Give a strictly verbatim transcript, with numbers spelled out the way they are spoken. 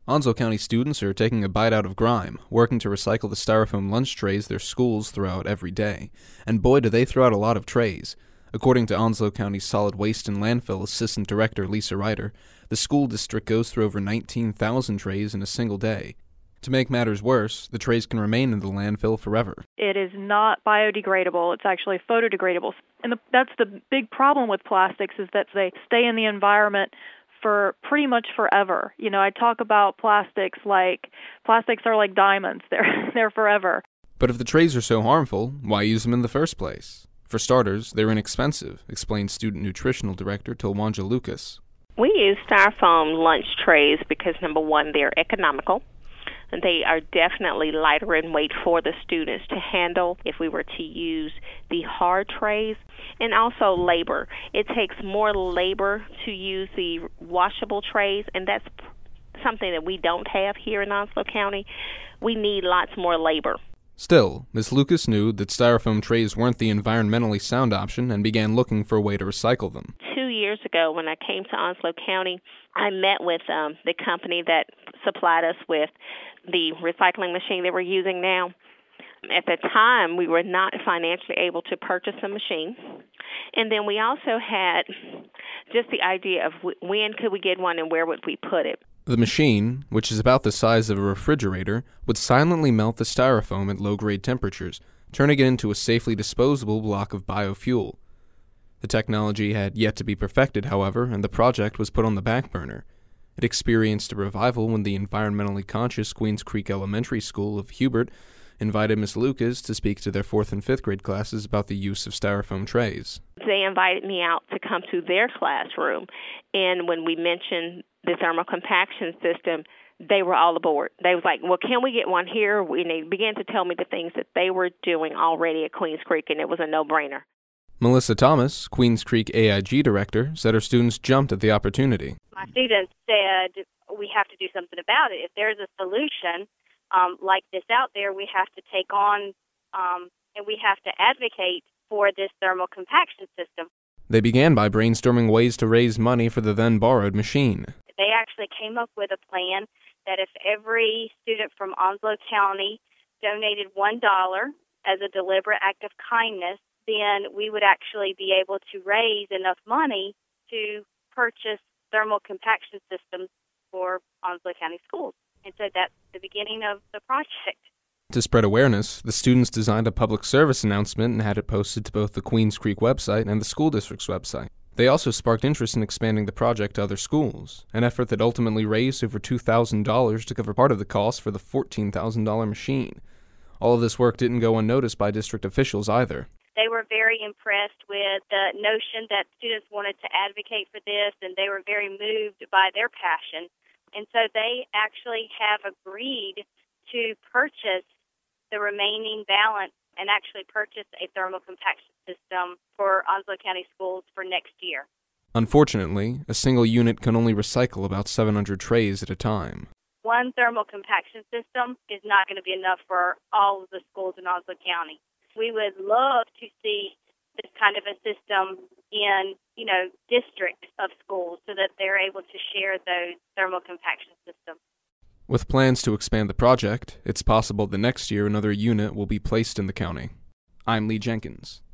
Onslow County students are taking a bite out of grime, working to recycle the styrofoam lunch trays their schools throw out every day. And boy, do they throw out a lot of trays. According to Onslow County Solid Waste and Landfill Assistant Director Lisa Ryder, the school district goes through over nineteen thousand trays in a single day. To make matters worse, the trays can remain in the landfill forever. It is not biodegradable. It's actually photodegradable. And the, that's the big problem with plastics, is that they stay in the environment for pretty much forever. You know, I talk about plastics like, plastics are like diamonds. They're, they're forever. But if the trays are so harmful, why use them in the first place? For starters, they're inexpensive, explains Student Nutritional Director Tawanja Lucas. We use styrofoam lunch trays because, number one, they're economical. And they are definitely lighter in weight for the students to handle if we were to use the hard trays. And also labor. It takes more labor to use the washable trays, and that's something that we don't have here in Onslow County. We need lots more labor. Still, Miz Lucas knew that styrofoam trays weren't the environmentally sound option and began looking for a way to recycle them. Two years ago, when I came to Onslow County, I met with um, the company that supplied us with the recycling machine that we're using now. At the time, we were not financially able to purchase a machine. And then we also had just the idea of when could we get one and where would we put it. The machine, which is about the size of a refrigerator, would silently melt the styrofoam at low-grade temperatures, turning it into a safely disposable block of biofuel. The technology had yet to be perfected, however, and the project was put on the back burner. It experienced a revival when the environmentally conscious Queens Creek Elementary School of Hubert invited Miz Lucas to speak to their fourth and fifth grade classes about the use of styrofoam trays. They invited me out to come to their classroom, and when we mentioned the thermal compaction system, they were all aboard. They was like, well, can we get one here? And they began to tell me the things that they were doing already at Queens Creek, and it was a no-brainer. Melissa Thomas, Queens Creek A I G director, said her students jumped at the opportunity. My students said, we have to do something about it. If there's a solution um, like this out there, we have to take on um, and we have to advocate for this thermal compaction system. They began by brainstorming ways to raise money for the then-borrowed machine. They actually came up with a plan that if every student from Onslow County donated one dollar as a deliberate act of kindness, then we would actually be able to raise enough money to purchase thermal compaction systems for Onslow County schools. And so that's the beginning of the project. To spread awareness, the students designed a public service announcement and had it posted to both the Queens Creek website and the school district's website. They also sparked interest in expanding the project to other schools, an effort that ultimately raised over two thousand dollars to cover part of the cost for the fourteen thousand dollars machine. All of this work didn't go unnoticed by district officials either. They were very impressed with the notion that students wanted to advocate for this, and they were very moved by their passion. And so they actually have agreed to purchase the remaining balance and actually purchase a thermal compaction system for Onslow County schools for next year. Unfortunately, a single unit can only recycle about seven hundred trays at a time. One thermal compaction system is not going to be enough for all of the schools in Onslow County. We would love to see this kind of a system in, you know, districts of schools so that they're able to share those thermal compaction systems. With plans to expand the project, it's possible that next year another unit will be placed in the county. I'm Lee Jenkins.